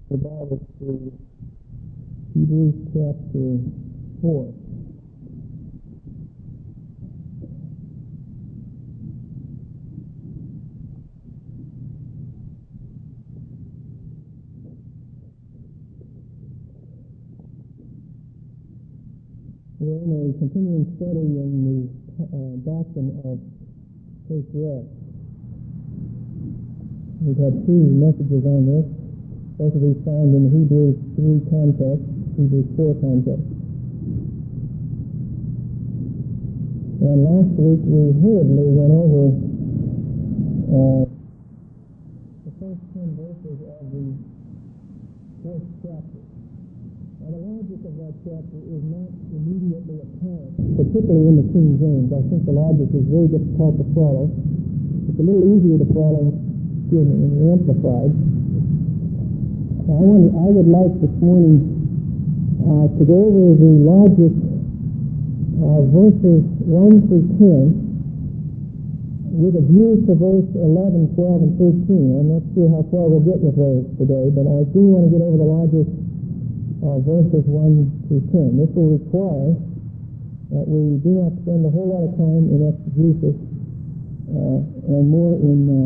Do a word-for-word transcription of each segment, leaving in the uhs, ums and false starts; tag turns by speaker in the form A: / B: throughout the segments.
A: the Bible to Hebrews chapter four. We're in a continuing study in the uh, doctrine of post-rest. We've had two messages on this. Both of these found in the Hebrews three context, Hebrews four context. And last week we hurriedly went over uh, the first ten verses of the fourth chapter. Now the logic of that chapter is not immediately apparent, particularly in the King James. I think the logic is very difficult to follow. It's a little easier to follow, excuse me, in the Amplified. I, want, I would like this morning uh, to go over the logic of verses one through ten with a view to verse eleven, twelve, and thirteen. I'm not sure how far we'll get with those today, but I do want to get over the logic of verses one through ten. This will require that we do not spend a whole lot of time in exegesis uh, and more in uh,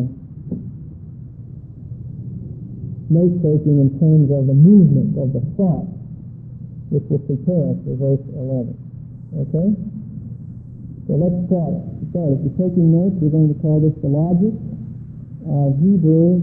A: note-taking in terms of the movement of the thought, which will prepare us for verse eleven. Okay? So let's start. start. If you're taking notes, we're going to call this the logic of Hebrews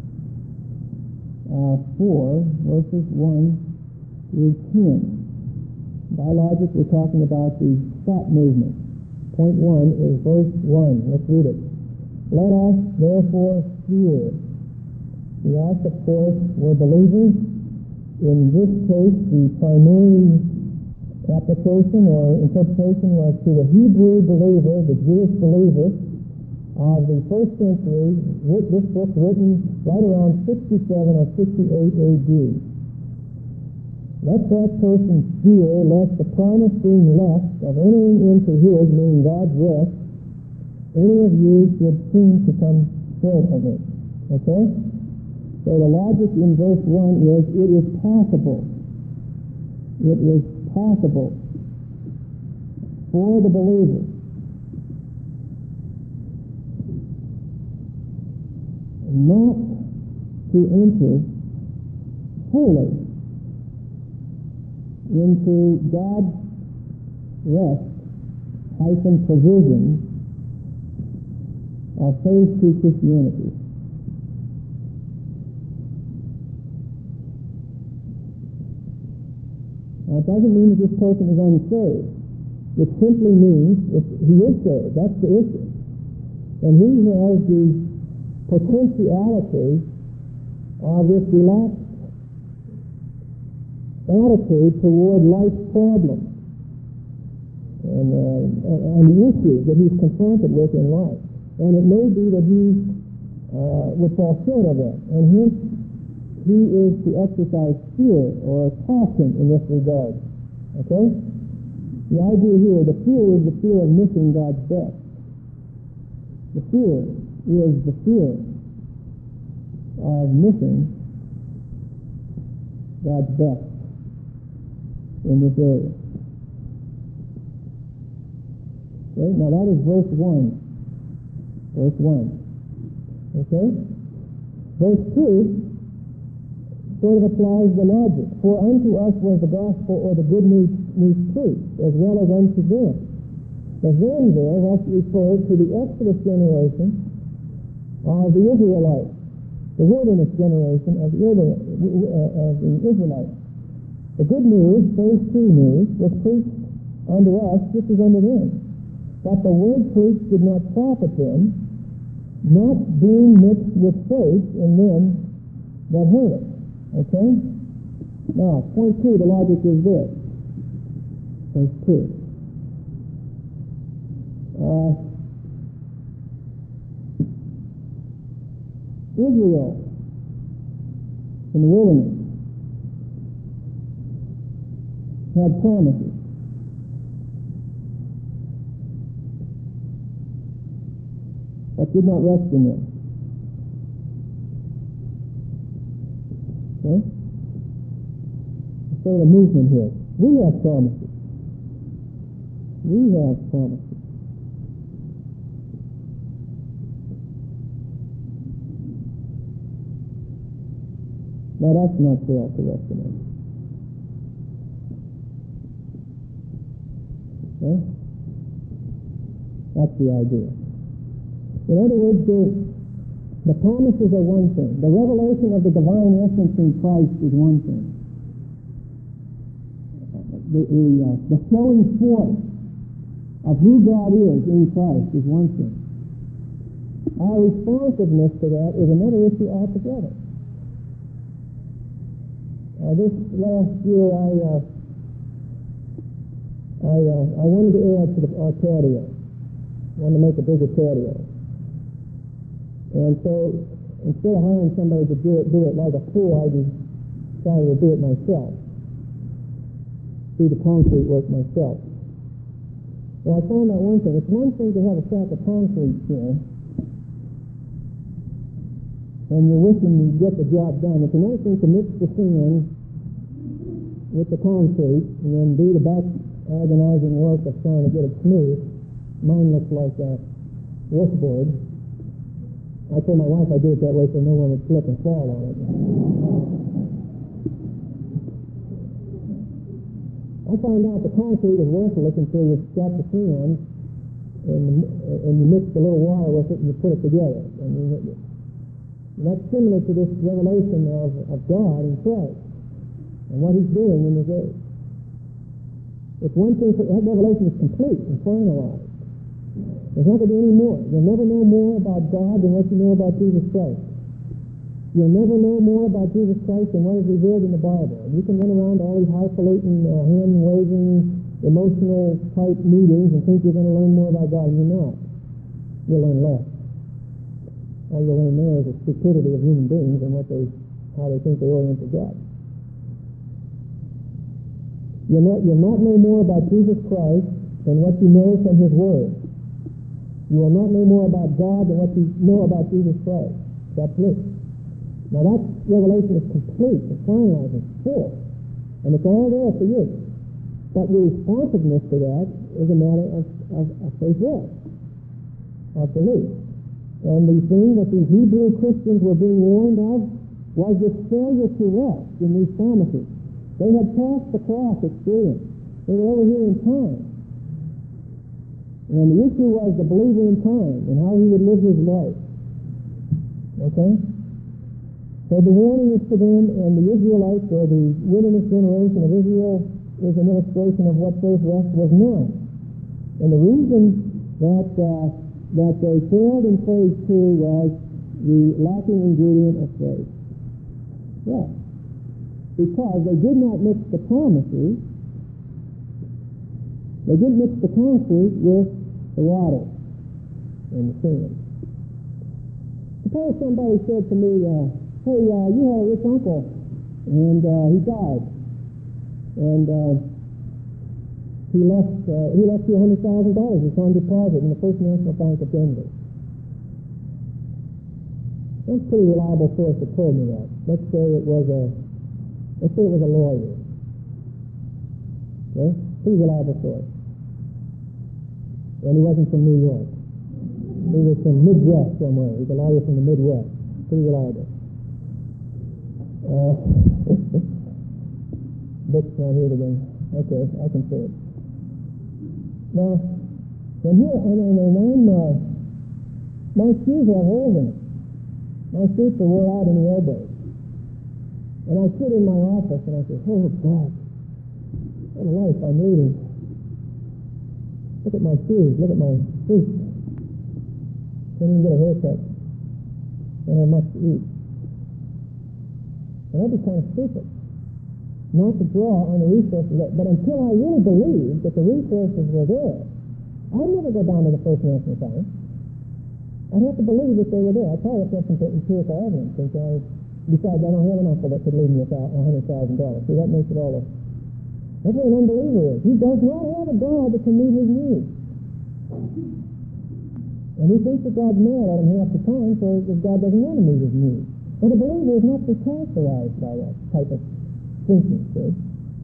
A: uh, four, verses one through ten. By logic, we're talking about the thought movement. Point one is verse one. Let's read it. Let us therefore fear. The us, of course, were believers. In this case, the primary application or interpretation was to the Hebrew believer, the Jewish believer of the first century. This book written right around sixty-seven or sixty-eight A D. Let that person fear lest the promise being left of entering into his, meaning God's rest, any of you should seem to come short of it. Okay? So the logic in verse one is, it is possible. It is possible for the believer not to enter wholly into God's rest hyphen provision of phase two Christianity. Now, it doesn't mean that this person is unsaved. It simply means that he is saved. That's the issue. And he has the potentiality of this relaxed attitude toward life's problems and, uh, and the issues that he's confronted with in life. And it may be that he uh, would fall short of that. And hence, he is to exercise fear or caution in this regard. Okay? The idea here, the fear is the fear of missing God's best. The fear is the fear of missing God's best in this area. Okay? Now that is verse one. Verse one. Okay? Verse two sort of applies the logic. For unto us was the gospel or the good news, news preached, as well as unto them. The them there has referred to the Exodus generation of the Israelites, the wilderness generation of the, uh, of the Israelites. The good news, phase two news, was preached unto us just as unto them. But the word preached did not profit them, not being mixed with faith in them that heard it. Okay? Now, point two, the logic is this. Verse two. Uh, Israel in the wilderness had promises. But did not rest in them. Okay? sort of a movement here. We have promises. We have promises. Now that's not fair to estimate. Okay? That's the idea. In other words, the, the promises are one thing. The revelation of the divine essence in Christ is one thing. The, the, uh, the flowing forth of who God is in Christ is one thing. Our responsiveness to that is another issue altogether. Uh, this last year, I uh, I uh, I wanted to add to the, our patio. I wanted to make a bigger patio, and so instead of hiring somebody to do it, do it like a fool, I decided to do it myself. Do the concrete work myself. Well, I found out one thing. It's one thing to have a sack of concrete here, and you're wishing you'd get the job done. It's another thing to mix the sand with the concrete and then do the back agonizing work of trying to get it smooth. Mine looks like a washboard. I told my wife I'd do it that way so no one would slip and fall on it. I found out the concrete is worthless until you've got the sand and, and you mix a little water with it and you put it together. And you, And that's similar to this revelation of, of God in Christ and what He's doing in this age. It's one thing, for, that revelation is complete and finalized. There's not going to be any more. You'll never know more about God than what you know about Jesus Christ. You'll never know more about Jesus Christ than what is revealed in the Bible. And you can run around to all these highfalutin, uh, hand-waving, emotional type meetings and think you're going to learn more about God, and you're not. You'll learn less. All you'll learn there is the stupidity of human beings and what they, how they think they orient to God. You'll not, you'll not know more about Jesus Christ than what you know from His Word. You will not know more about God than what you know about Jesus Christ. That's it. Now that revelation is complete, it's finalized, it's full, and it's all there for you. But your responsiveness to that is a matter of, of, of faith rest, of belief. And the thing that these Hebrew Christians were being warned of was this failure to rest in these promises. They had passed the cross experience. They were over here in time. And the issue was the believer in time and how he would live his life. Okay? So the warning is to them, and the Israelites, or the wilderness generation of Israel, is an illustration of what faith rest was not. And the reason that uh, that they failed in phase two was the lacking ingredient of faith. Yeah. Because they did not mix the promises, they didn't mix the concrete with the water and the sand. Suppose somebody said to me, uh, hey, uh, you had a rich uncle, and uh, he died, and uh, he left uh, he left you one hundred thousand dollars. It's on deposit in the First National Bank of Denver. That's a pretty reliable source that told me that. Let's say it was a let's say it was a lawyer. Okay, pretty reliable source, and he wasn't from New York. He was from Midwest somewhere. He's a lawyer from the Midwest. Pretty reliable. Uh, Dick's not here today. Okay, I can say it. Now, and here, and, and, and I'm, uh, my shoes have holes in them. My suits are wore out in the elbows. And I sit in my office and I say, oh God, what a life I'm leading. Look at my shoes, look at my feet. Can't even get a haircut. Don't have much to eat. And that'd be kind of stupid not to draw on the resources. That, but until I really believed that the resources were there, I'd never go down to the First National Bank. I'd have to believe that they were there. I'd probably have some empirical evidence. And I, besides, I don't have an uncle that could leave me a hundred thousand dollars. See, that makes it all a... That's what an unbeliever is. He does not have a God that can meet his needs. And he thinks that God's mad at him half the time, so that God doesn't want to meet his needs. But a believer is not to be characterized by that type of thinking, see?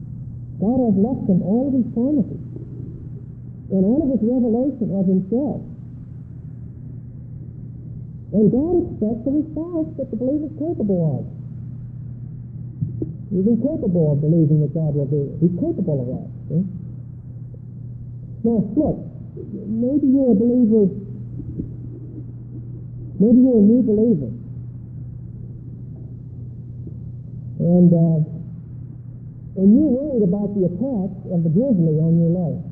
A: God has left them all of his promises and all of his revelation of himself. And God expects a response that the believer is capable of. He's incapable of believing that God will do it. He's capable of that. See? Now, look, maybe you're a believer, maybe you're a new believer. And, uh, and you're worried about the attacks of the grizzly on your life.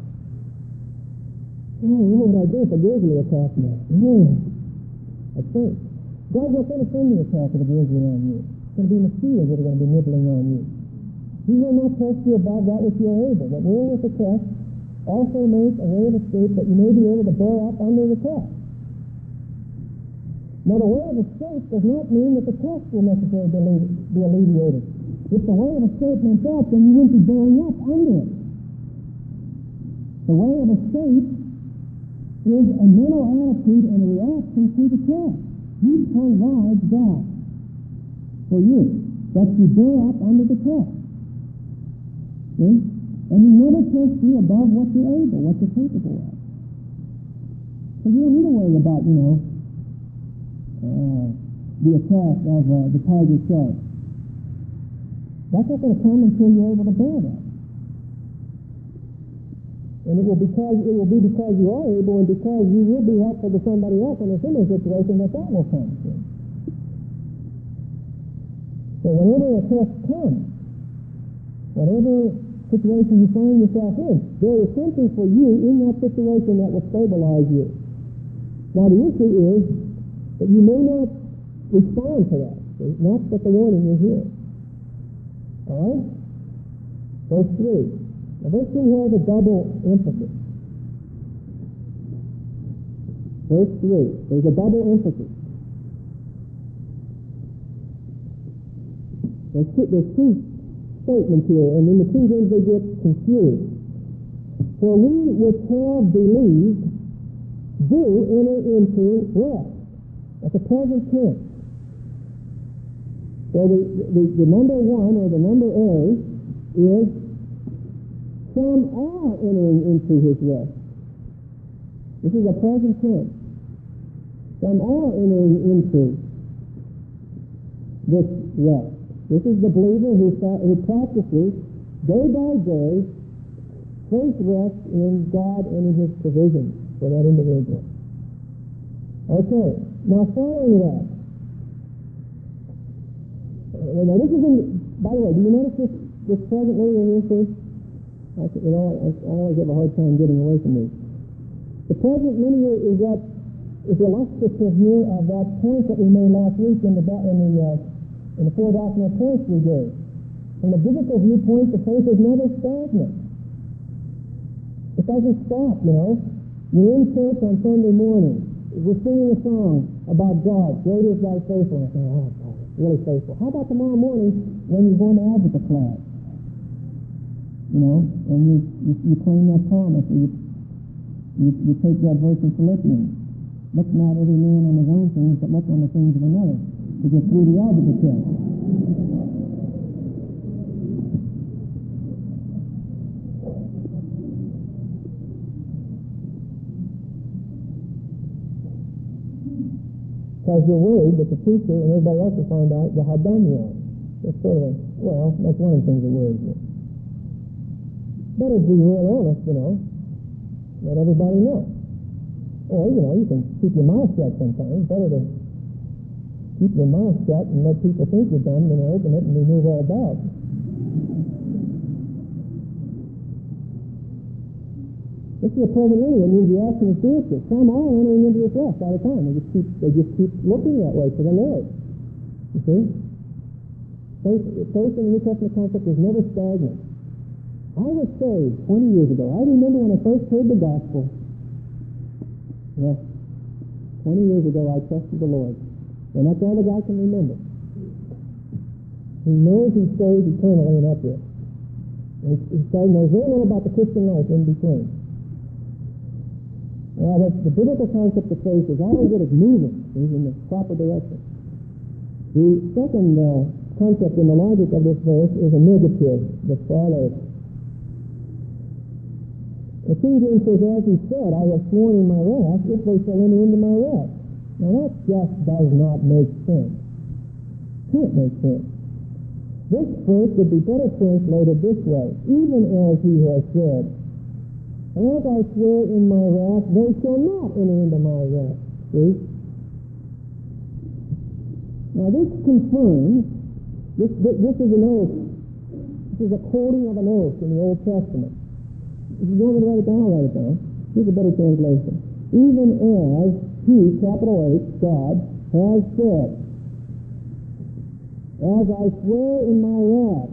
A: Oh, what would I do if a grizzly attacked me? Yeah, I think. God's not going to send the attack of the grizzly on you. It's going to be mosquitoes that are going to be nibbling on you. He will not test you above that which you are able, but will with the test also make a way of escape that you may be able to bear up under the test. Now, the way of escape does not mean that the test will necessarily be alleviated. If the way of escape meant that, then you wouldn't be bearing up under it. The way of escape is a mental attitude and a reaction to the test. He provides that for you, that you bear up under the test. See? And he never tests you above what you're able, what you're capable of. So you don't need to worry about, you know, uh, the attack of uh, the tiger shark. That's not going to come until you're able to bear that. And it will, because, it will be because you are able and because you will be helpful to somebody else in a similar situation that that will come to. So whenever a test comes, whatever situation you find yourself in, there is something for you in that situation that will stabilize you. Now the issue is that you may not respond to that. See? That's what the warning is here. All right? Verse three. Now verse three has a double emphasis. Verse three. There's a double emphasis. There's two, there's two statements here, and in the King James they get confused. For we which have believed do enter into rest. That's a present tense. So the, the, the number one, or the number A, is some are entering into his rest. This is a present tense. Some are entering into this rest. This is the believer who, who practices day by day faith rest in God and in his provision for that individual. Okay, now following that. Uh, now this is in, by the way, do you notice this, this present way in this is? I, you know, I, I always have a hard time getting away from these. The present linear is that is illustrative here of that point that we made last week in the in the uh, in the four doctrinal points we gave. From the biblical viewpoint, the faith is never stagnant. It doesn't stop, you know. You're in church on Sunday morning. We're singing a song about God. Great is thy faithfulness. Oh, God, it's really faithful. How about tomorrow morning when you're going to algebra class? You know, and you, you, you claim that promise, or you, you, you take that verse in Philippians. Look not every man on his own things, but look on the things of another, to get through the algebra test. Because you're worried that the teacher and everybody else will find out how dumb you are. That's sort of a, well, that's one of the things that worries you. Better be real honest, you know. Let everybody know. Or, you know, you can keep your mouth shut sometimes. Better to keep your mouth shut and let people think you're dumb than to open it and remove all doubt. This is a present linear. It means the action is future. Some are entering into this rest all the time. They just keep, they just keep looking that way for the Lord. You see? Faith, faith in the New Testament concept is never stagnant. I was saved twenty years ago. I remember when I first heard the gospel. Yes. twenty years ago I trusted the Lord. And that's all the guy can remember. He knows he stays eternally in that way. And he knows very little about the Christian life in between. Well, the, the biblical concept of faith is all it is moving, is in the proper direction. The second uh, concept in the logic of this verse is a negative that follows. The King James says, as he said, I have sworn in my wrath, if they shall enter into my rest. Now that just does not make sense. Can't make sense. This verse would be better translated this way, even as he has said, as I swear in my wrath, they shall not enter into my rest. See? Now this confirms, this, this, this is an oath. This is a quoting of an oath in the Old Testament. If you want me to write it down, I'll write it down. Here's a better translation. Even as he, capital H, God, has said, as I swear in my wrath.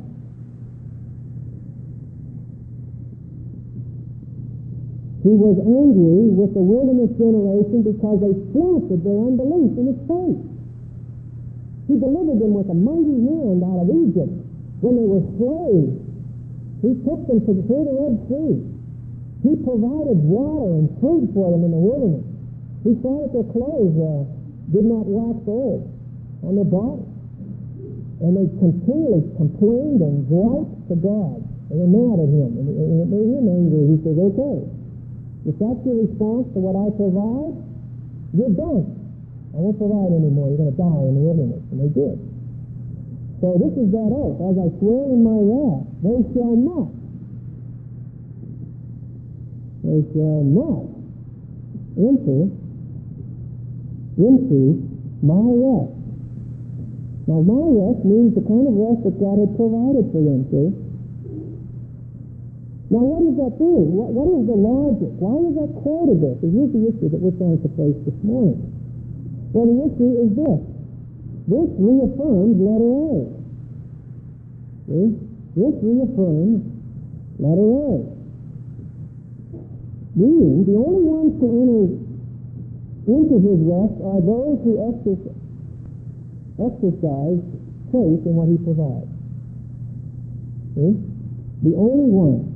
A: He was angry with the wilderness generation because they flaunted their unbelief in his faith. He delivered them with a mighty hand out of Egypt when they were slaves. He took them to the, through the Red Sea. He provided water and food for them in the wilderness. He saw that their clothes uh, did not wax old on their bodies. And they continually complained and griped to God. They were mad at him. And it made him angry. He says, okay, if that's your response to what I provide, you're done. I won't provide anymore. You're going to die in the wilderness. And they did. So this is that oath. As I swear in my wrath, they shall not. They shall not enter into my rest. Now, my rest means the kind of rest that God had provided for them, see? Now, what does that do? What, what is the logic? Why is that quoted there? So here's the issue that we're trying to face this morning. Well, the issue is this. This reaffirms letter A. See? This reaffirms letter A. Meaning, the only ones to enter into his rest are those who exercise exercise faith in what he provides. See? The only one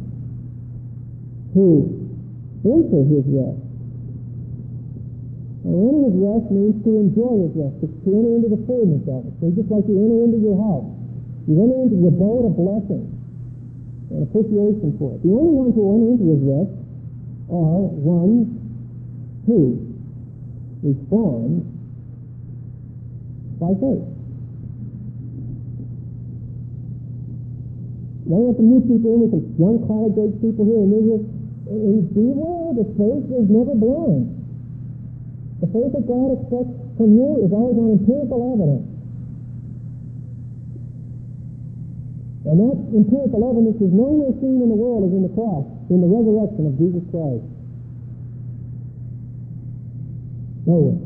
A: who enter his rest. And enter his rest means to enjoy his rest, to, to enter into the fullness of it. So just like you enter into your house. You enter into your abode of blessing and appreciation for it. The only ones who enter into his rest are ones who respond by faith. Now we have some new people in with some young college age people here, and they're just, and beware, the faith is never blind. The faith that God expects from you is always on empirical evidence. And that empirical evidence is nowhere seen in the world as in the cross, in the resurrection of Jesus Christ. Nowhere.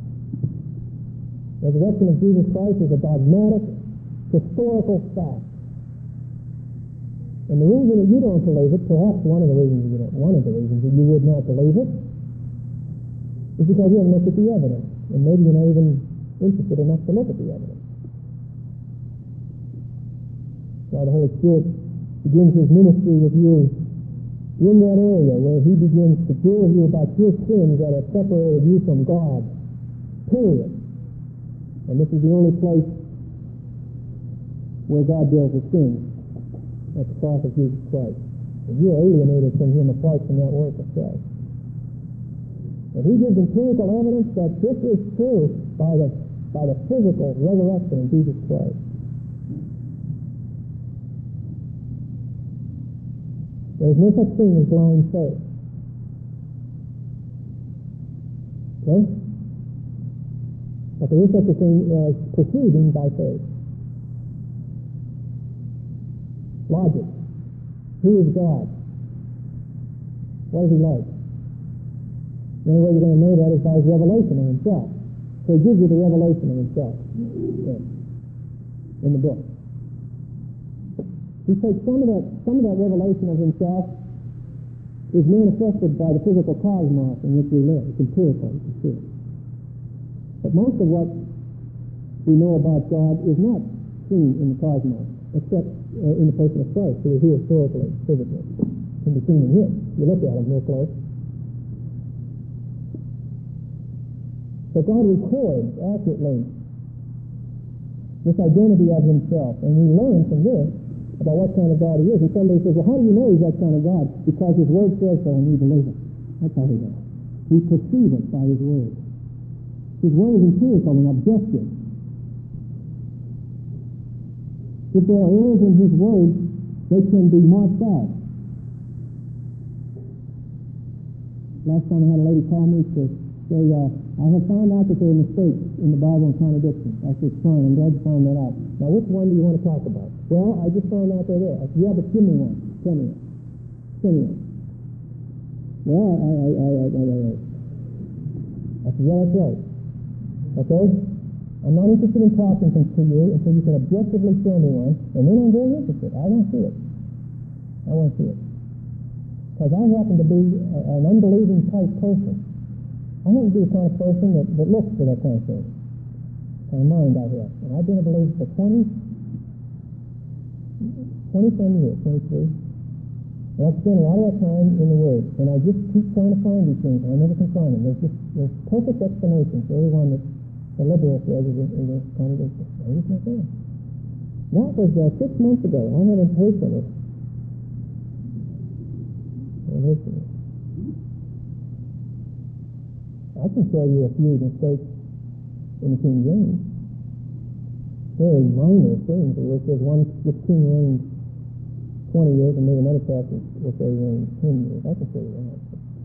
A: The resurrection of Jesus Christ is a dogmatic, historical fact. And the reason that you don't believe it, perhaps one of the reasons you don't, one of the reasons that you would not believe it, is because you haven't looked at the evidence. And maybe you're not even interested enough to look at the evidence. Now the Holy Spirit begins his ministry with you in that area where he begins to deal with you about your sins that have separated you from God. Period. And this is the only place where God deals with sin, at the cross of Jesus Christ. And you're alienated from him apart from that work of Christ. And he gives empirical evidence that this is true by the, by the physical resurrection of Jesus Christ. There is no such thing as blind faith. Okay? But there is such a thing as proceeding by faith. Logic. Who is God? What is he like? The only way you're going to know that is by his revelation of himself. So he gives you the revelation of himself okay, in the book. He takes some of that, some of that revelation of himself is manifested by the physical cosmos in which we live. It's empirical, you can see it. But most of what we know about God is not seen in the cosmos, except uh, in the person of Christ, who is here historically, physically. It can be seen in him. You look at him real close. So God records accurately this identity of himself, and we learn from this about what kind of God he is. And somebody says, well, how do you know he's that kind of God? Because his word says so and we believe it. That's how he knows. We perceive it by his word. His word is empirical and objective. If there are errors in his word, they can be marked out. Last time I had a lady call me to say, uh, I have found out that there are mistakes in the Bible and contradictions. I said, fine, I'm glad you found that out. Now, which one do you want to talk about? Well, I just found out they're there. I said, yeah, but give me one. Tell me one. Tell me one. Well, I, I, I, I, I, I, I. I said, yeah, that's right. Okay? I'm not interested in talking to you until you can objectively show me one, and then I'm very interested. I want to see it. I want to see it. Because I happen to be a, an unbelieving type person. I happen to be the kind of person that, that looks for that kind of thing. Kind of mind I have. And I've been a believer for twenty, twenty-some years, twenty-three. And I've spent a lot of that time in the Word. And I just keep trying to find these things, and I never can find them. There's just there's perfect explanations for every one that the liberal says is in the congregation. I just not there. That was uh, six months ago. I haven't heard from it. I haven't heard from it. I can show you a few mistakes in the King James. Very minor things. Where it says one this king reigned twenty years, and maybe another passage will say he reigned ten years. I can show you that.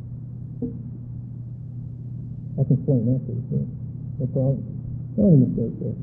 A: I can explain that to you too. No problem. No any mistake there.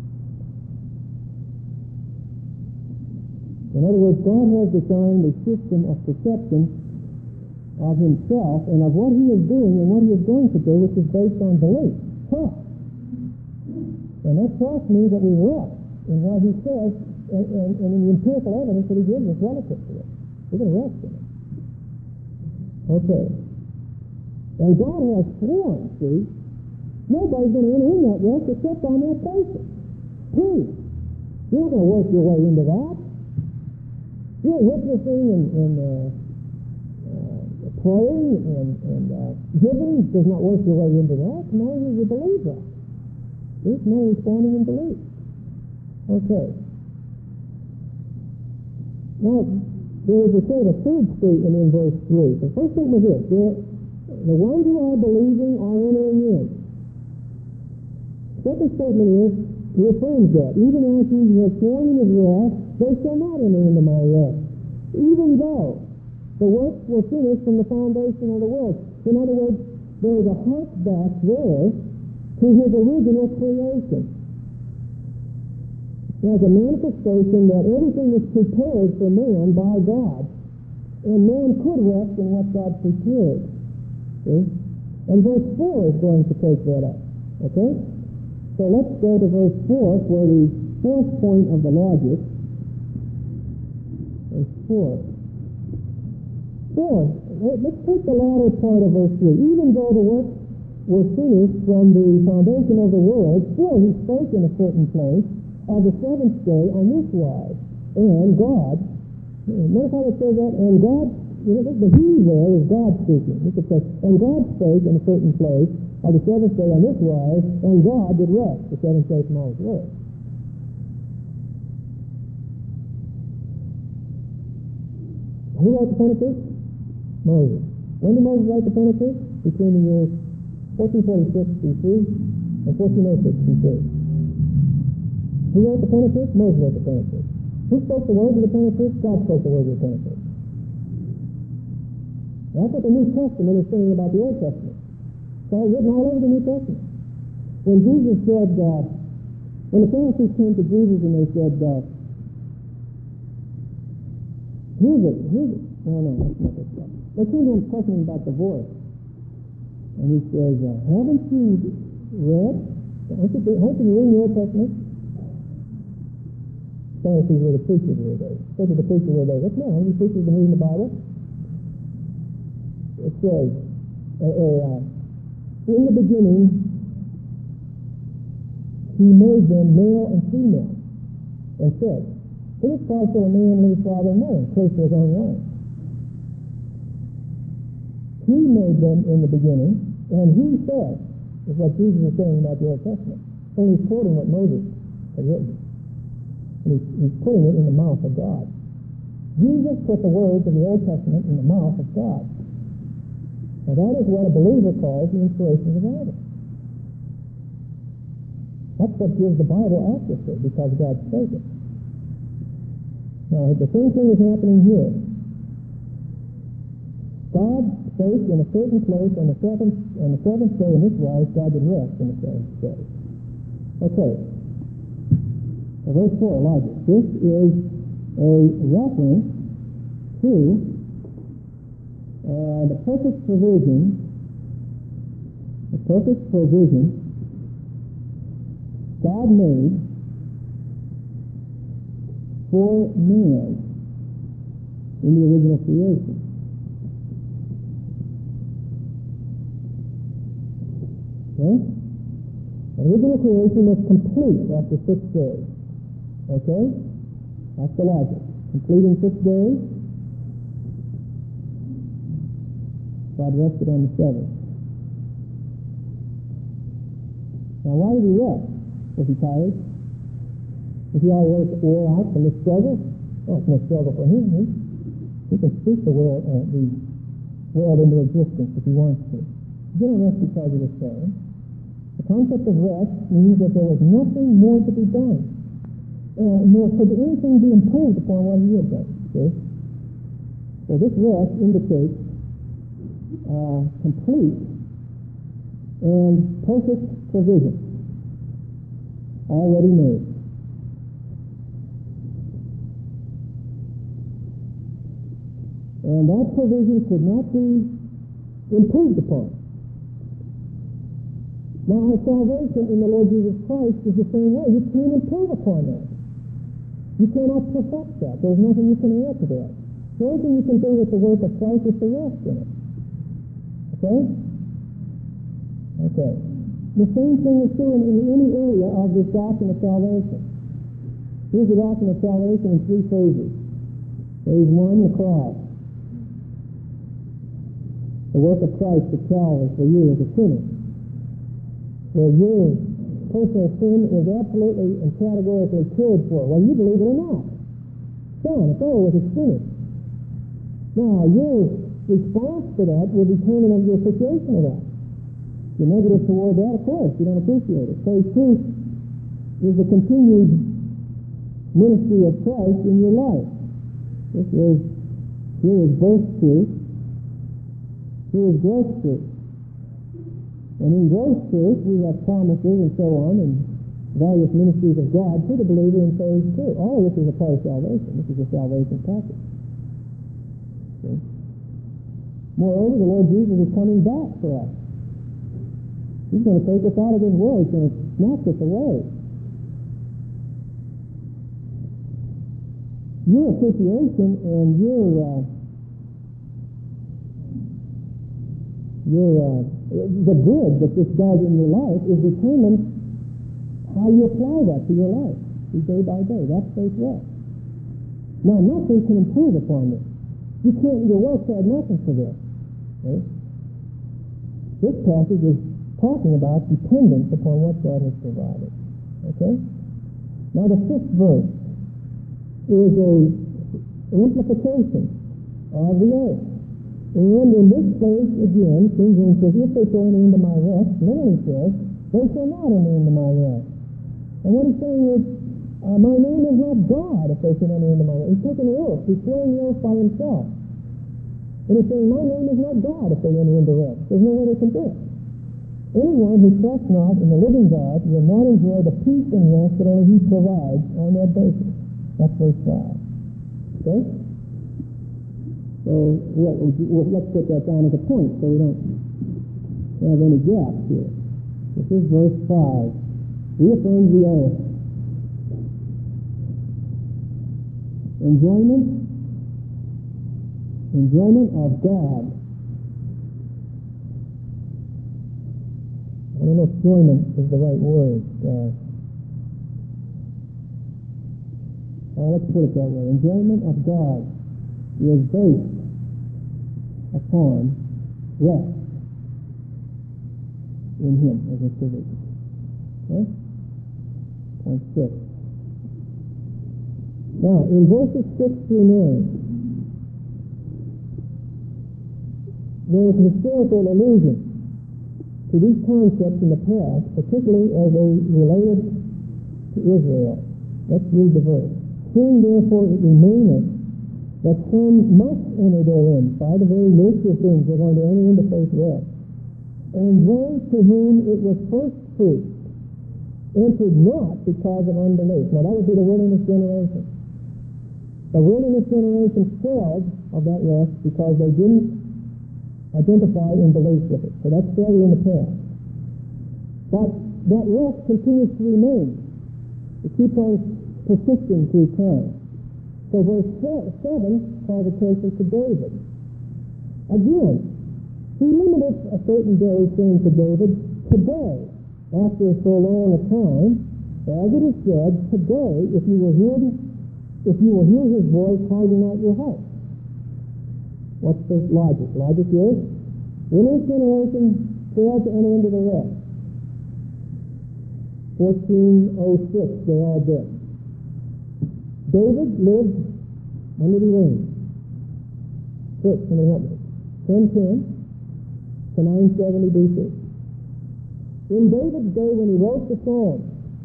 A: In other words, God has designed a system of perception of himself and of what he is doing and what he is going to do, which is based on belief. Trust. And that trust means that we rest in what he says and, and, and in the empirical evidence that he gives us relative to it. We're going to rest in it. Okay. And God has sworn, see, nobody's going to enter in that rest except on that basis. Please. You're not going to work your way into that. You're witnessing and, and uh, uh, praying and, and uh, giving does not work your way into that. No, you believe that. There's no responding in belief. Okay. Now, there is a sort of a third statement in verse three. The first statement is this: the ones who are believing are entering in. Second statement is, he affirms that, even as he has sworn in his wrath, they shall not enter into my rest, even though the works were finished from the foundation of the world. In other words, there is a hark back there to his original creation. There's a manifestation that everything was prepared for man by God, and man could rest in what God prepared. See? And verse four is going to take that up. Okay? So let's go to verse four for the fourth point of the logic. Verse four. Four. Let's take the latter part of verse three. Even though the works were finished from the foundation of the world, still he spoke in a certain place of the seventh day on this wise. And God, notice how it says that? And God, you know, the he there is God speaking. You could say, and God spake in a certain place of the seventh day on this wise, and God did rest the seventh day from all his work. Who wrote the Pentateuch? Moses. When did Moses write the Pentateuch? Between the years fourteen forty-six B C and fourteen oh six B C. Who wrote the Pentateuch? Moses wrote the Pentateuch. Who spoke the words of the Pentateuch? God spoke the words of the Pentateuch. That's what the New Testament is saying about the Old Testament. It's all written all over the New Testament. When Jesus said, uh, when the Pharisees came to Jesus and they said, uh, here's it, here's it. No, no, that's not this stuff. They came to him questioning about divorce. And he says, uh, haven't you read? Haven't you, haven't you read the Old Testament? Pharisees were the preachers of their day. Especially the preachers of their day. That's not how many preachers been reading the Bible. It says, uh, uh, in the beginning, he made them male and female, and said, it is possible a man leave father and mother, close to his own wife. He made them in the beginning, and he said, is what Jesus is saying about the Old Testament. Only he's quoting what Moses had written. And he's, he's putting it in the mouth of God. Jesus put the words of the Old Testament in the mouth of God. Now that is what a believer calls the inspiration of the Bible. That's what gives the Bible accuracy, because God spoke it. Now the same thing is happening here. God spake in a certain place on the seventh on the seventh day, in this wise God did rest in the seventh day. Okay. Now, verse four, logic. This is a reference to uh, the perfect provision, the perfect provision God made for man in the original creation. Okay? The original creation was complete after six days. Okay? That's the logic. Complete in six days. God rested on the seventh. Now, why did he rest? Was he tired? Was he all wore out from the struggle? Oh, it's no struggle for him. He, he can speak the world, uh, the world into existence if he wants to. He didn't rest because he was tired. The concept of rest means that there was nothing more to be done, uh, nor could anything be improved upon what he had done. Okay? So this rest indicates uh, complete and perfect provision already made. And that provision could not be improved upon. Now, our salvation in the Lord Jesus Christ is the same way. You can't improve upon that. You cannot perfect that. There's nothing you can add to that. The only thing you can do with the work of Christ is to rest in it. Okay? Okay. The same thing is true in, in any area of this doctrine of salvation. Here's the doctrine of salvation in three phases. Phase one, the cross. The work of Christ at Calvary for you as a sinner. Where your personal sin is absolutely and categorically cared for, whether you believe it or not. Done. It's over with. It's finished. Now, your response to that will determine on your appreciation of that. If you're negative toward that, of course, you don't appreciate it. Phase two is the continued ministry of Christ in your life. This is, here is birth truth. Here is growth truth. And in growth truth, we have promises and so on, and various ministries of God to the believer in phase two. All of this is a part of salvation. This is a salvation package. See? Moreover, the Lord Jesus is coming back for us. He's going to take us out of this world. He's going to snatch us away. Your appreciation and your uh, your uh, the good that this does in your life is determined how you apply that to your life, day by day. That's faith rest. Now, nothing can improve upon this. You can't. Your works add nothing to this. Okay? This passage is talking about dependence upon what God has provided. Okay? Now, the fifth verse is a amplification of the earth. And in this place, again, King James says, if they shall enter into my rest, literally says, they shall not enter into my rest. And what he's saying is, uh, my name is not God if they should enter into my rest. He's taking the oath. He's swearing the oath by himself. And he's saying, my name is not God if they enter into rest. There's no way they can do it. Anyone who trusts not in the living God will not enjoy the peace and rest that only he provides on that basis. That's verse five. Okay? So well, well, let's put that down as a point so we don't have any gaps here. This is verse five. Reaffirms the oath. Enjoyment. Enjoyment of God. I don't know if enjoyment is the right word. Uh, well, let's put it that way. Enjoyment of God is based upon rest in Him as a provision. Okay? Point six. Now, in verses six through nine, there is historical allusion to these concepts in the past, particularly as they related to Israel. Let's read the verse. Seeing therefore it remaineth that some must enter therein, by the very nature of things they're going to enter into faith rest. And they to whom it was first preached entered not because of unbelief. Now that would be the wilderness generation. The wilderness generation failed of that rest because they didn't identify in belief with it. So that's failure in the past. But that rest continues to remain. It keeps on persisting through time. So verse seven calls attention to David. Again, he limited a certain day, saying to David, today, after so long a time, as it is said, today, if you will hear, if you will hear his voice, harden not your heart. What's the logic? Logic is, when this generation failed to enter into the rest, fourteen oh six, they're all dead. David lived under the reign. Six, somebody help me. ten ten to nine seventy B C. In David's day when he wrote the Psalms,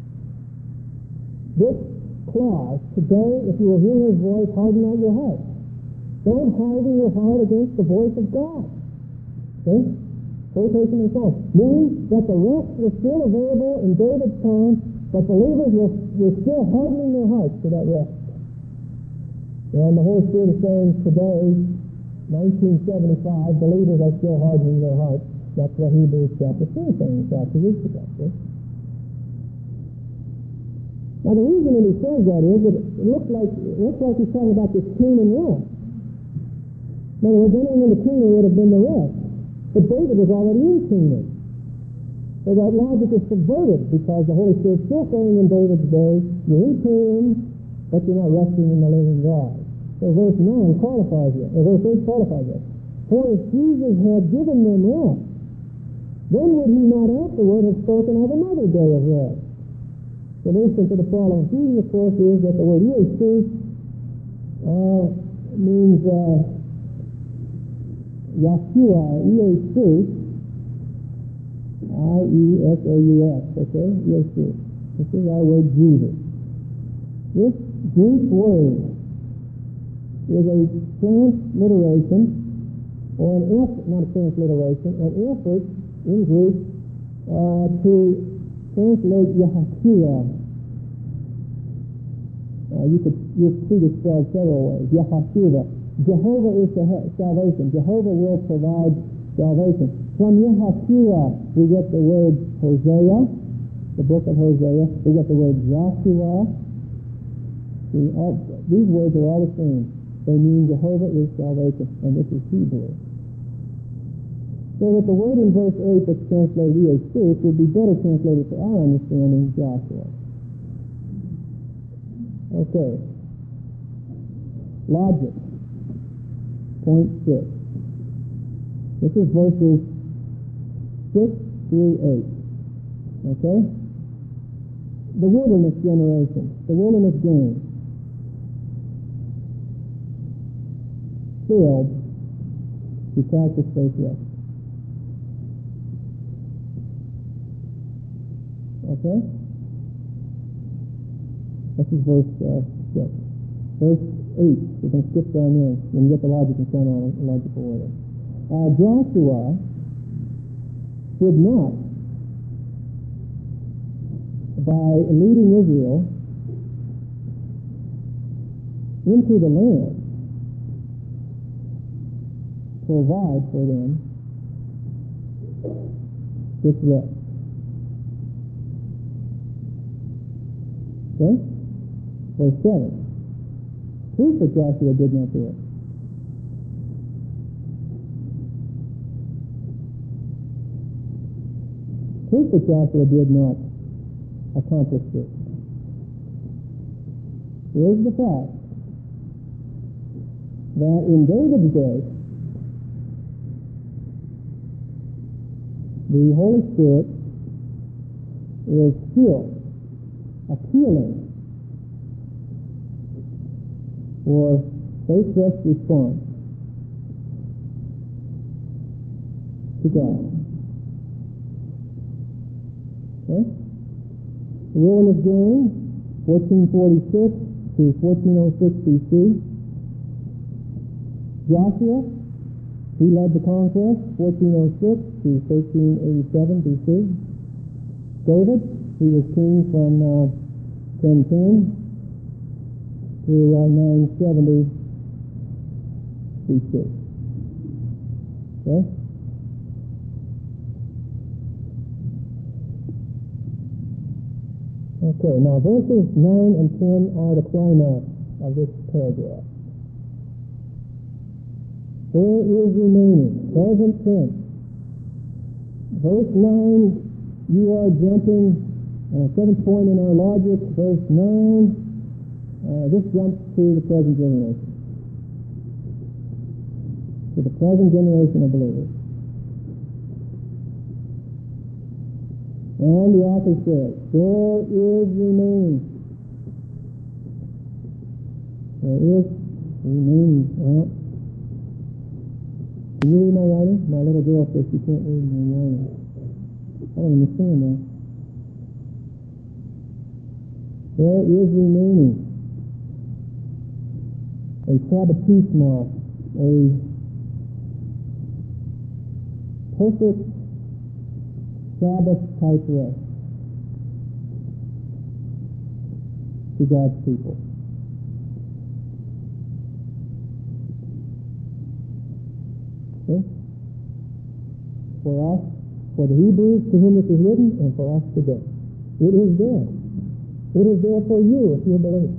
A: this clause, today, if you will hear his voice, harden not your heart. Don't harden your heart against the voice of God. Okay? Quotation in Psalms. Means that the rest was still available in David's time, but believers were, were still hardening their hearts to that rest. And the Holy Spirit is saying today, nineteen seventy-five, believers are still hardening their hearts. That's what Hebrews chapter three is saying, chapter weeks ago. See? Now the reason that he says that is that it looks like it looks like he's talking about this Canaan rest. In other words, entering into Canaan would have been the rest. But David was already in Canaan. So that logic is subverted because the Holy Spirit is still saying in David's day, you're in Canaan, but you're not resting in the living God. So verse nine qualifies it, or verse eight qualifies it. For if Jesus had given them rest, then would he not afterward have spoken of another day of rest? The answer to the following reason, of course, is that the word Yeshua uh, means uh, Yeshua, E A C, I E S O U S, okay? Yeshua. This is our word Jesus. This Greek word is a transliteration, or an effort, not a transliteration, an effort in Greek uh, to translate Yahushua. Uh, you could you see this spelled several ways. Yahushua. Jehovah is salvation. Jehovah will provide salvation. From Yahushua we get the word Hosea, the book of Hosea. We get the word Joshua. See, all, these words are all the same. They mean Jehovah is salvation, and this is Hebrew. So that the word in verse eight that's translated E H six would be better translated to our understanding, Joshua. Okay. Logic. Point six. This is verses six through eight. Okay? The wilderness generation. The wilderness gang. Failed to practice faith rest. Okay? This is verse uh, six. Verse eight, we can skip down there and get the logic in chronological order. Uh, Joshua did not, by leading Israel into the land, provide for them this rest. Okay? Verse seven. Proof that Joshua did not do it. Proof that Joshua did not accomplish this. Here's the fact that in David's day, the Holy Spirit is still appealing for faith-rest response to God. Okay? The ruling of James, fourteen forty-six to fourteen oh six B C. Joshua, he led the conquest, fourteen oh six to thirteen eighty-seven B C. David, he was king from uh, ten ten to uh, nine seventy B C. Okay? Okay, now verses nine and ten are the climax of this paragraph. There is remaining, present tense. Verse nine, you are jumping, uh, seventh point in our logic, verse nine, uh, this jumps to the present generation. To the present generation of believers. And the author says, there is remaining. There is remaining. Well, can you read my writing? My little girl says she can't read my writing. I don't understand that. There is remaining a sabbatismos, a perfect Sabbath type rest to God's people. Okay? For us, for the Hebrews to whom this is written, and for us today. It is there. It is there for you if you believe.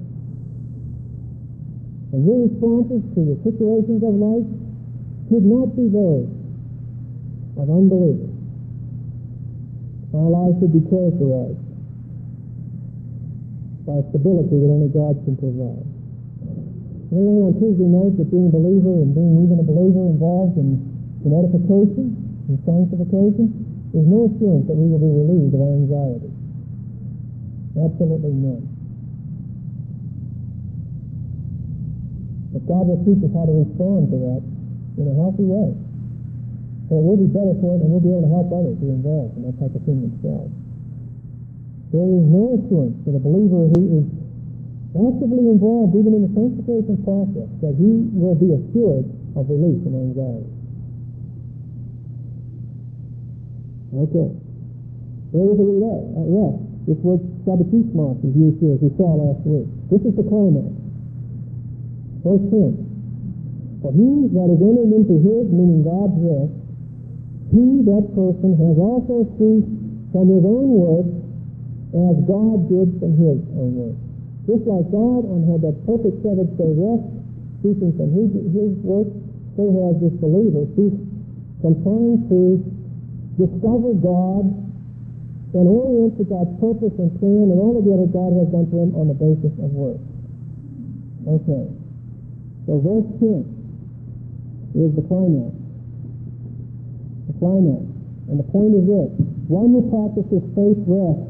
A: And your responses to the situations of life should not be those of unbelievers. Our lives should be characterized by stability that only God can provide. We learn on Tuesday nights that being a believer and being even a believer involved in, in edification and sanctification, there's no assurance that we will be relieved of our anxiety. Absolutely none. But God will teach us how to respond to that in a healthy way. So it will be better for it, and we'll be able to help others who are involved in that type of thing themselves. There is no assurance that a believer who is actively involved even in the sanctification process that he will be assured of relief from anxiety. Okay. There is a relay. Uh, yes, this word sabbatismos is used here, as we saw last week. This is the climax. Verse ten. For he that is entered into his, meaning God's rest, he, that person, has also ceased from his own work as God did from his own work. Just like God had that perfect seventh day rest, ceasing from his, his work, so has this believer ceased from trying to discover God and orient to God's purpose and plan and all of the other God has done for him on the basis of work. Okay. So verse ten is the climax. The climax. And the point is this. One who practices faith rest.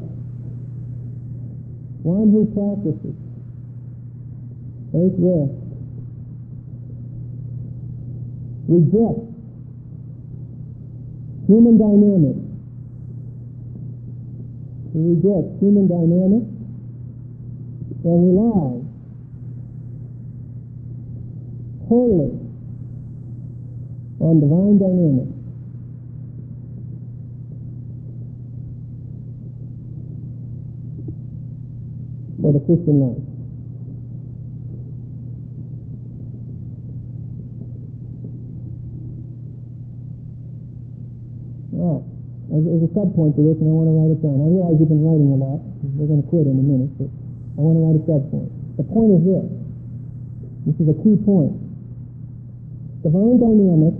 A: One who practices faith rest rejects human dynamics. He rejects human dynamics and relies wholly on divine dynamics. For the Christian life. Now, there's a sub-point to this, and I want to write it down. I realize you've been writing a lot. We're going to quit in a minute, but I want to write a sub-point. The point is this. This is a key point. Divine dynamics,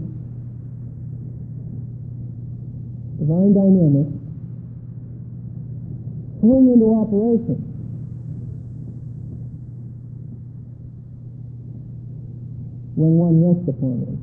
A: divine dynamics, swing into operation when one rests upon them.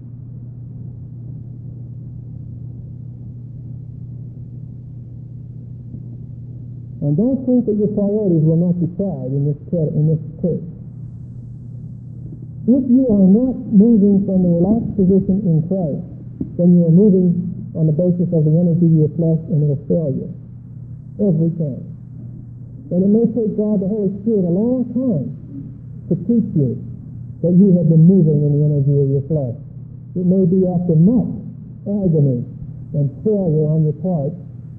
A: And don't think that your priorities will not be tried in this in this case. If you are not moving from the relaxed position in Christ, then you are moving on the basis of the energy of your flesh, and it'll fail you every time. And it may take God the Holy Spirit a long time to teach you that you have been moving in the energy of your flesh. It may be after much agony and failure on your part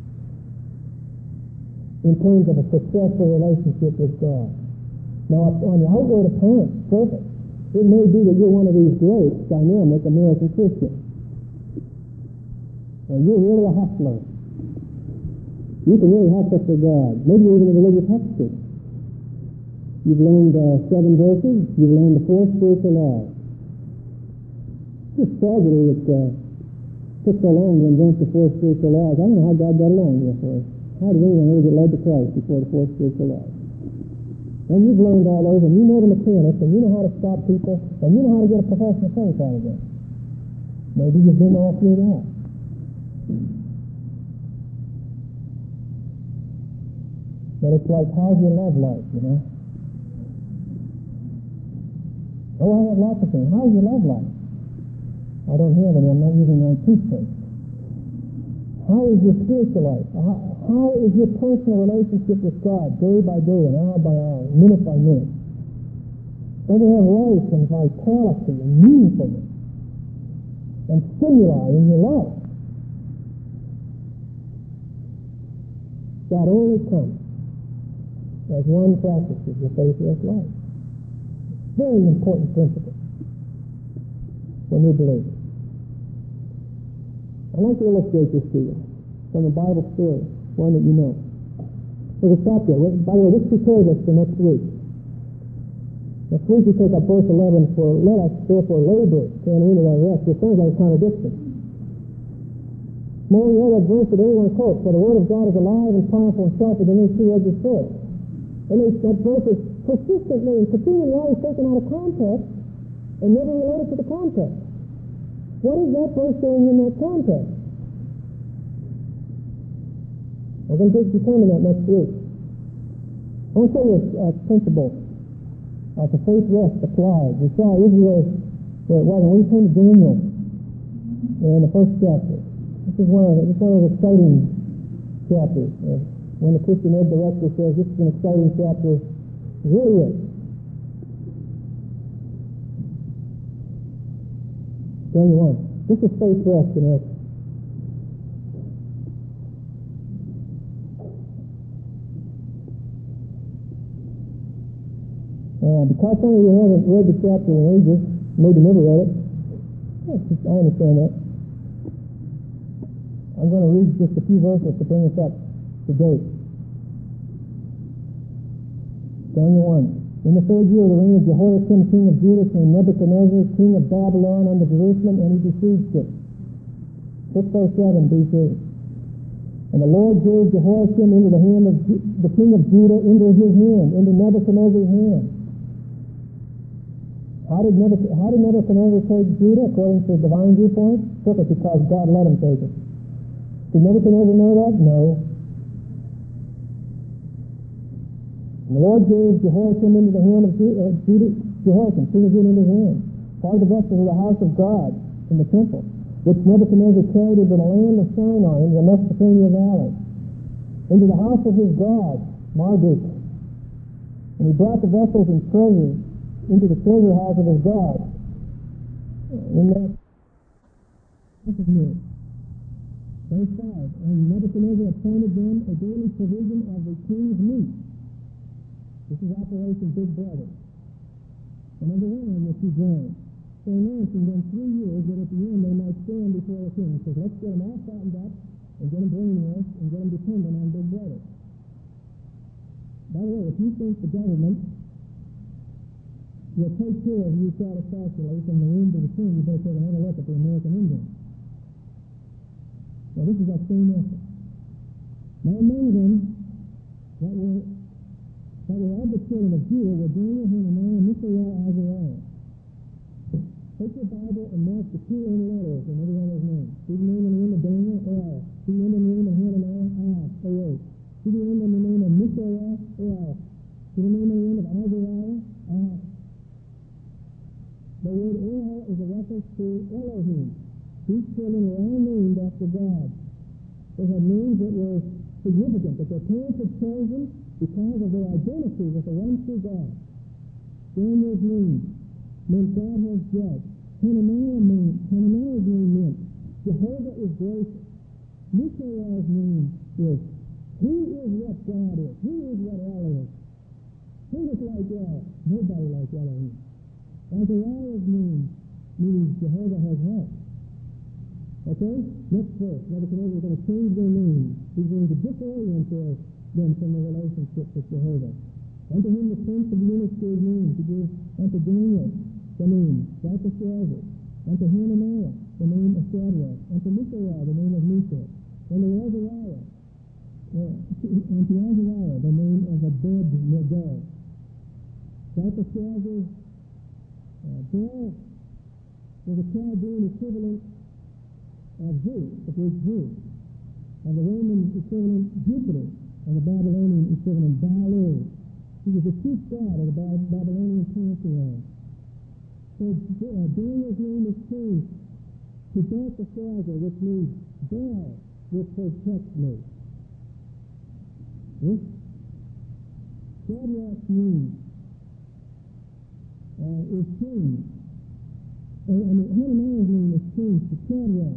A: in terms of a successful relationship with God. Now, on the outward appearance, perfect. It may be that you're one of these great, dynamic American Christians. And you're really a hustler. You can really hustle for God. Maybe you're even a religious huckster. You've learned uh, seven verses. You've learned the four spiritual laws. It's just tragedy that uh, took so long to invent the four spiritual laws. I don't know how God got along with it. How did anyone ever get led to Christ before the four spiritual laws? And you've learned all those, and you know the mechanics, and you know how to stop people, and you know how to get a professional faith out of them. Maybe you've been all through that. But it's like, how's your love life, you know? Oh, I have lots of things. How's your love life? I don't have any. I'm not using my toothpaste. How is your spiritual life? How, how is your personal relationship with God, day by day and hour by hour, minute by minute? Does it have life and vitality and meaningfulness and stimuli in your life? That only comes as one practices the faithless life. Very important principle when you believe it. I'd like to illustrate this to you from a Bible story, one that you know. So we'll stop there. By the way, this prepares us for next week. Next week we take up verse eleven for, let us therefore labor to enter into that rest, which sounds like a contradiction. More than that verse that everyone quotes, for the word of God is alive and powerful and sharper than any two-edged sword. And that verse is persistently and continually always taken out of context and never related to the context. What is that verse saying in that context? We're going to determine that next week. I want to show you a uh, principle of the faith rest applied. We saw Israel where it was, and we came to Daniel in the first chapter. This is one of the, this is one of the exciting chapters. Uh, when the Christian Ed director says this is an exciting chapter, it really is. Daniel one. This is faith rest in us. Uh, because some of you haven't read the chapter in ages, maybe never read it, I understand that. I'm going to read just a few verses to bring us up to date. Daniel one. In the third year of the reign of Jehoiakim, king of Judah, came Nebuchadnezzar, king of Babylon, unto Jerusalem, and he besieged it. six oh seven B C. And the Lord gave Jehoiakim into the hand of Ju- the king of Judah, into his hand, into Nebuchadnezzar's hand. How did, Nebuch- how did Nebuchadnezzar take Judah according to divine viewpoint? Took it because God let him take it. Did Nebuchadnezzar know that? No. And the Lord gave Jehoiakim into the hand of Judah, Jehoiakim, king of Judah, into his hand. Part of the vessels of the house of God in the temple, which Nebuchadnezzar carried into the land of Sinai, into the Mesopotamia valley, into the house of his God, Marduk. And he brought the vessels and treasures into the treasure house of his God. In that, this is new. Verse five. And Nebuchadnezzar appointed them a daily provision of the king's meat. This is Operation Big Brother. And under one which he drank. So announcing them three years that at the end they might stand before the king. He says, let's get them all fattened up and get them brainwashed and get them dependent on Big Brother. By the way, if you think the government will take care of you satisfactorily from the womb to the tomb, you better take another look at the American Indian. Now this is that same effort. Now among them that were that were of the children of Judah were Daniel, Hananiah, Mishael, Azariah. Take your Bible and mark the two in letters in every one of those names. See the name and the name of Daniel? L. See the name and the name of Hananiah? I. A. H. See the name and the name of Mishael? L. See the name and the name of Azariah? I. The word El is a reference to Elohim. These children were all named after God. They had names that were significant, that their parents had chosen because of their identity with the one true God. Daniel's name meant God has judged. Hananiah meant, Hananiah's name meant Jehovah is gracious. Mishael's name is who is what God is? Who is what El is? Who is like El? Nobody like Elohim. Azariah's name means Jehovah has help. Okay? Next verse. Nebuchadnezzar is going to change their name. He's going to disorient their, them from their relationship with Jehovah. Unto him the prince of the eunuchs gave names. He gave unto Daniel the name Belteshazzar. Unto Hananiah the name of Shadrach. Unto Mishael the name of Meshach. Unto Azariah, uh, unto Azariah the name of Abed-Nego. Belteshazzar, uh, Bel was a Chaldean equivalent of Zeus, the Greek Zeus, and the Roman equivalent Jupiter, and the Babylonian equivalent Baal. He was the chief god of the Babylonian pantheon. So uh, Daniel's name is changed to Belteshazzar, which means Baal will protect me. Yes? Shadrach's name uh, is changed. Uh, I mean, Hananiah's name is changed to Shadrach.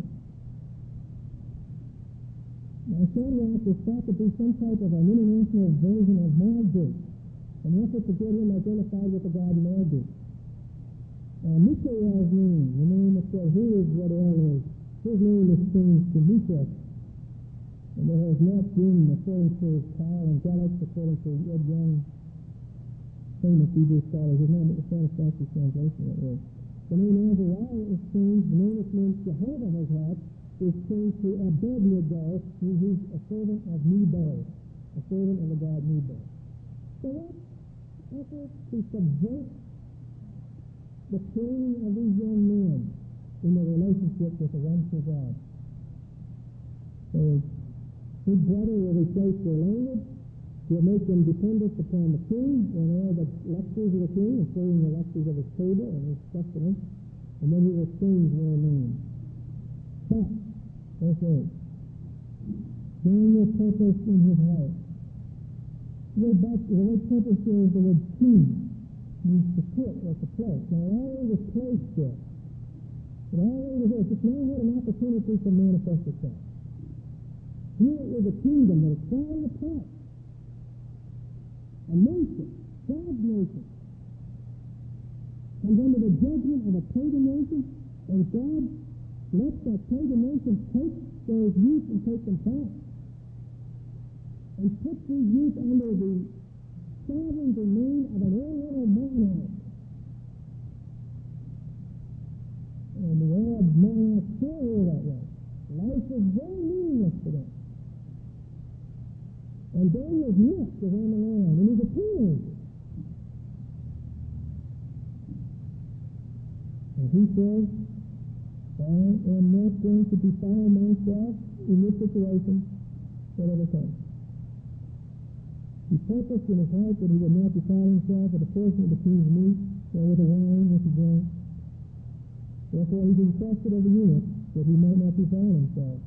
A: Now, Shadrach is thought to be some type of an international version of Marduk, an effort to get him identified with the god Marduk. Uh, Mishael's name, the name that says who is what El is, his name is changed to Meshach. And there has not been, according to Kyle and Galax, according to Ed Young, famous Hebrew scholars, there's not a satisfactory translation that way. The name Azariah is changed, the name which means Jehovah has helped, is changed to Abed-Nego, who's a servant of Nebo, a servant of the god Nebo. So what effort to subvert the training of these young men in their relationship with the one true God. So his brother will replace their language, he'll make them dependent upon the king and all the luxuries of the king, including the luxuries of his table and his sustenance, and then he will change their name. But, verse eight, Daniel purposed in his heart. The word, the word purpose here is the word king, means to put or to place. Now, it already was placed there. It already was there. It just now had an opportunity to manifest itself. Here is a kingdom that is falling apart. A nation, God's nation, comes under the judgment of a pagan nation, and God lets that pagan nation take those youth and take them back, and put these youth under the sovereign domain of an oriental monarch. And the Arab monarchs still hear that way. Life is very meaningless to them. And Daniel's neck is on the line, and he's a teenager. And he says, I am not going to defile myself in this situation, whatever comes. He purposed in his heart that he would not defile himself with a portion of the king's meat, or with the wine which he drank. Therefore he requested of the eunuch that he might not defile himself.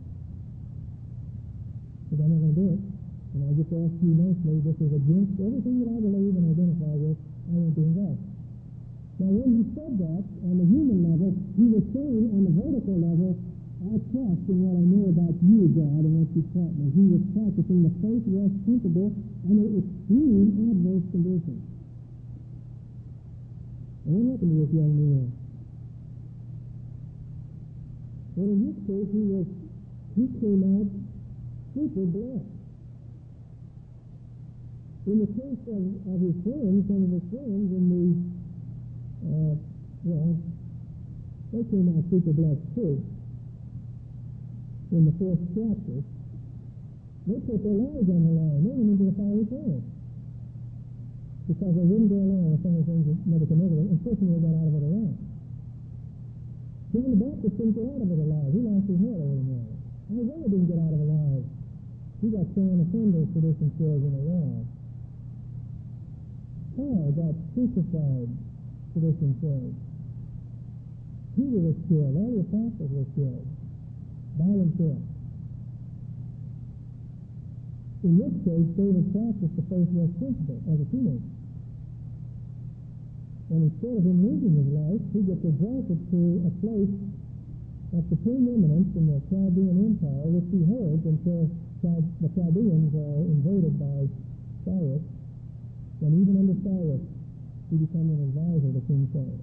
A: But I'm not going to do it. And I just ask you nicely, this is against everything that I believe and identify with, I won't be involved. Now when he said that, on the human level, he was saying on the vertical level, I trust in what I know about you, God, and what you taught me. He was practicing the faith rest principle under extreme adverse conditions. And what happened to this young man? Well, in this case, he was, he came out super blessed. In the case of, of his friends, some of his friends, in the, uh, well, they came out super blessed too. In the fourth chapter, they put their lives on the line. They went into the fiery furnace. Because they wouldn't go along with some of the things that Nebuchadnezzar, and fortunately got out of it alive. John the Baptist didn't get out of it alive. He lost his head over the Isaiah didn't get out of it alive. He got thrown asunder tradition says in a rod. Paul got crucified, tradition says. Peter was killed. All the apostles were killed. Violent death. In this case, David practiced the faith rest principle as a teenager. And instead of him losing his life, he gets exalted to a place of supreme eminence in the Chaldean Empire, which he holds until the Chaldeans are invaded by Cyrus. And even under Cyrus, he becomes an advisor to King Cyrus.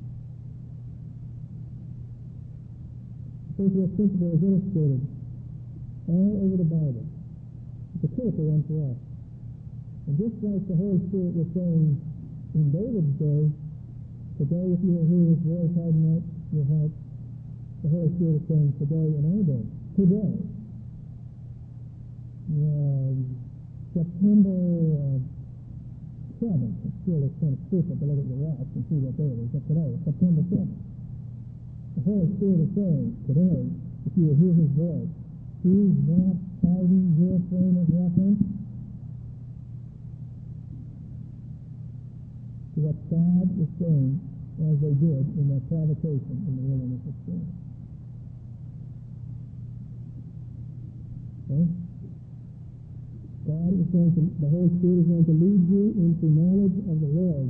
A: The faith rest principle is illustrated all over the Bible. It's a critical one for us. And just like the Holy Spirit was saying in David's day, today if you will hear his voice, harden not your heart. The Holy Spirit is saying today in our day. Today. Uh, September uh, seventh. It's still it's kind of stupid to look at your watch and see what day it is. But today, September seventh. The Holy Spirit is saying today, if you will hear his voice, do not harden your frame of reference to what God is saying as they did in their provocation in the wilderness of sin. Okay? God is going to, the Holy Spirit is going to lead you into knowledge of the Lord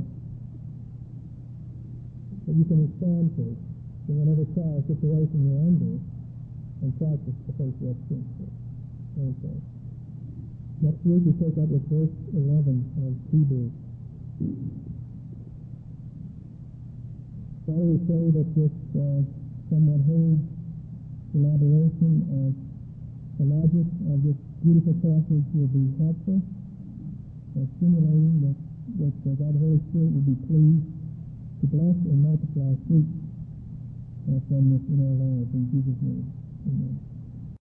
A: that you can respond to in whatever trial situation you're under and practice the faith rest principle. Okay. Next week we take up with verse eleven of Hebrews. Father, we pray that this uh, somewhat whole elaboration of the logic of this beautiful passage will be helpful, uh, stimulating, that, that uh, God the Holy Spirit will be pleased to bless and multiply fruit uh, from this in our lives. In Jesus' name.